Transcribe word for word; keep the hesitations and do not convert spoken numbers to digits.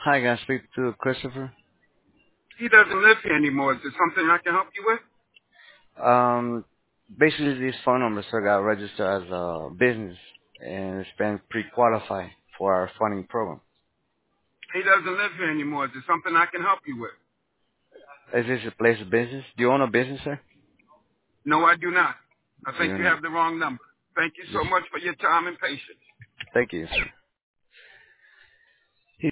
Hi, can I speak to Christopher? He doesn't live here anymore. Is there something I can help you with? Um, basically, this phone number sir got registered as a business and it's been pre-qualified for our funding program. He doesn't live here anymore. Is there something I can help you with? Is this a place of business? Do you own a business, sir? No, I do not. I Do think you you not? have the wrong number. Thank you Yes. so much for your time and patience. Thank you, sir.